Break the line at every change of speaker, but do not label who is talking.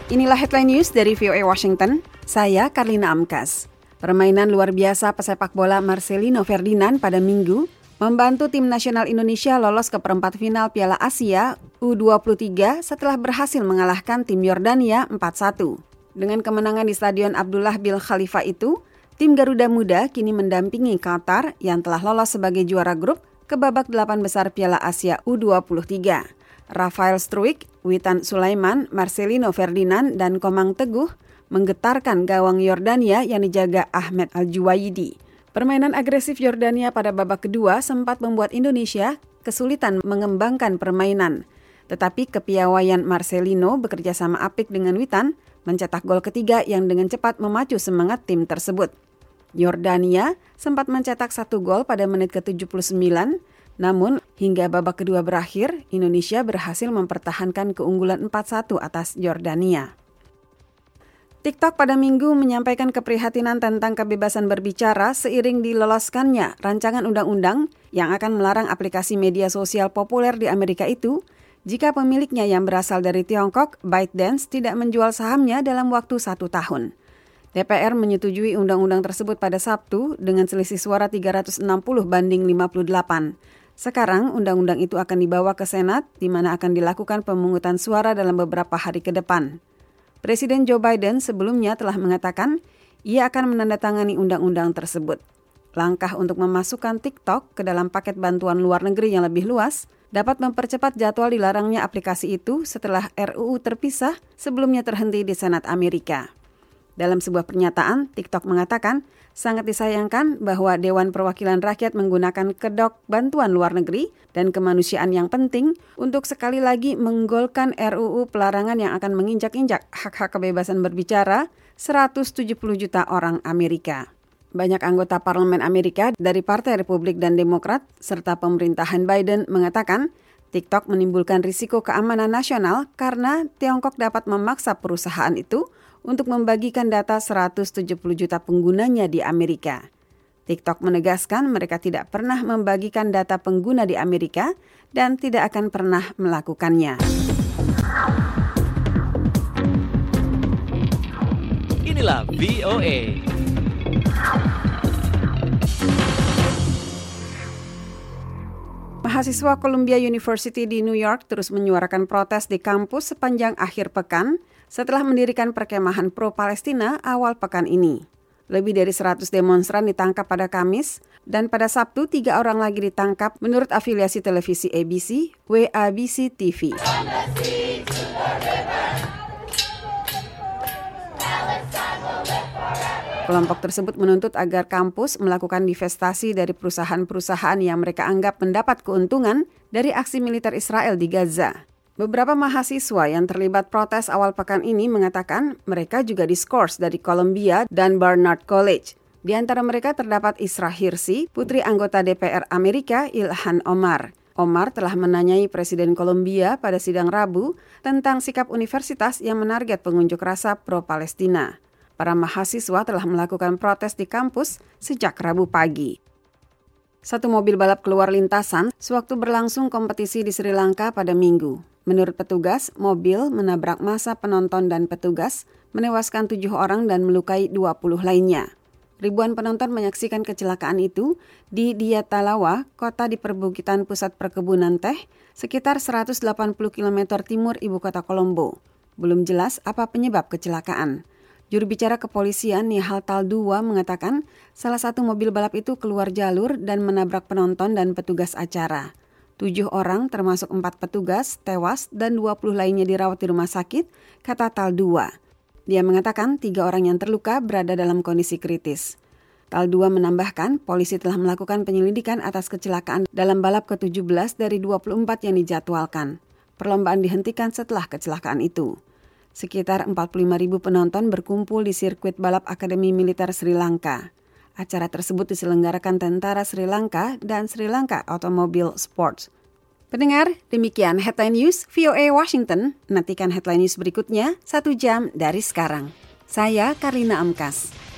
Inilah headline news dari VOA Washington. Saya Karlina Amkas. Permainan luar biasa pesepak bola Marcelino Ferdinand pada Minggu membantu tim nasional Indonesia lolos ke perempat final Piala Asia U23 setelah berhasil mengalahkan tim Yordania 4-1. Dengan kemenangan di Stadion Abdullah bin Khalifa itu, tim Garuda Muda kini mendampingi Qatar yang telah lolos sebagai juara grup ke babak 8 besar Piala Asia U23. Rafael Struijk, Witan Sulaiman, Marcelino Ferdinand, dan Komang Teguh menggetarkan gawang Yordania yang dijaga Ahmed Al-Juwaidi. Permainan agresif Yordania pada babak kedua sempat membuat Indonesia kesulitan mengembangkan permainan. Tetapi kepiawaian Marcelino bekerja sama apik dengan Witan mencetak gol ketiga yang dengan cepat memacu semangat tim tersebut. Yordania sempat mencetak 1 gol pada menit ke-79, namun hingga babak kedua berakhir, Indonesia berhasil mempertahankan keunggulan 4-1 atas Yordania. TikTok pada Minggu menyampaikan keprihatinan tentang kebebasan berbicara seiring diloloskannya rancangan undang-undang yang akan melarang aplikasi media sosial populer di Amerika itu jika pemiliknya yang berasal dari Tiongkok, ByteDance, tidak menjual sahamnya dalam waktu 1 tahun. DPR menyetujui undang-undang tersebut pada Sabtu dengan selisih suara 360 banding 58. Sekarang undang-undang itu akan dibawa ke Senat, di mana akan dilakukan pemungutan suara dalam beberapa hari ke depan. Presiden Joe Biden sebelumnya telah mengatakan ia akan menandatangani undang-undang tersebut. Langkah untuk memasukkan TikTok ke dalam paket bantuan luar negeri yang lebih luas dapat mempercepat jadwal dilarangnya aplikasi itu setelah RUU terpisah sebelumnya terhenti di Senat Amerika. Dalam sebuah pernyataan, TikTok mengatakan sangat disayangkan bahwa Dewan Perwakilan Rakyat menggunakan kedok bantuan luar negeri dan kemanusiaan yang penting untuk sekali lagi menggolkan RUU pelarangan yang akan menginjak-injak hak-hak kebebasan berbicara 170 juta orang Amerika. Banyak anggota parlemen Amerika dari Partai Republik dan Demokrat serta pemerintahan Biden mengatakan TikTok menimbulkan risiko keamanan nasional karena Tiongkok dapat memaksa perusahaan itu untuk membagikan data 170 juta penggunanya di Amerika. TikTok menegaskan mereka tidak pernah membagikan data pengguna di Amerika dan tidak akan pernah melakukannya.
Inilah VOA.
Mahasiswa Columbia University di New York terus menyuarakan protes di kampus sepanjang akhir pekan setelah mendirikan perkemahan pro-Palestina awal pekan ini. Lebih dari 100 demonstran ditangkap pada Kamis, dan pada Sabtu 3 orang lagi ditangkap menurut afiliasi televisi ABC, WABC TV. Kelompok tersebut menuntut agar kampus melakukan divestasi dari perusahaan-perusahaan yang mereka anggap mendapat keuntungan dari aksi militer Israel di Gaza. Beberapa mahasiswa yang terlibat protes awal pekan ini mengatakan mereka juga diskors dari Columbia dan Barnard College. Di antara mereka terdapat Isra Hirsi, putri anggota DPR Amerika Ilhan Omar. Omar telah menanyai Presiden Columbia pada sidang Rabu tentang sikap universitas yang menarget pengunjuk rasa pro-Palestina. Para mahasiswa telah melakukan protes di kampus sejak Rabu pagi. Satu mobil balap keluar lintasan sewaktu berlangsung kompetisi di Sri Lanka pada Minggu. Menurut petugas, mobil menabrak massa penonton dan petugas, menewaskan 7 orang dan melukai 20 lainnya. Ribuan penonton menyaksikan kecelakaan itu di Diatalawa, kota di perbukitan pusat perkebunan teh, sekitar 180 km timur ibu kota Colombo. Belum jelas apa penyebab kecelakaan. Juru bicara kepolisian Nihal Taldua mengatakan salah satu mobil balap itu keluar jalur dan menabrak penonton dan petugas acara. 7 orang termasuk 4 petugas tewas dan 20 lainnya dirawat di rumah sakit, kata Taldua. Dia mengatakan 3 orang yang terluka berada dalam kondisi kritis. Taldua menambahkan polisi telah melakukan penyelidikan atas kecelakaan dalam balap ke-17 dari 24 yang dijadwalkan. Perlombaan dihentikan setelah kecelakaan itu. Sekitar 45.000 penonton berkumpul di sirkuit balap Akademi Militer Sri Lanka. Acara tersebut diselenggarakan Tentara Sri Lanka dan Sri Lanka Automobile Sports. Pendengar, demikian Headline News VOA Washington. Nantikan Headline News berikutnya 1 jam dari sekarang. Saya Karlina Amkas.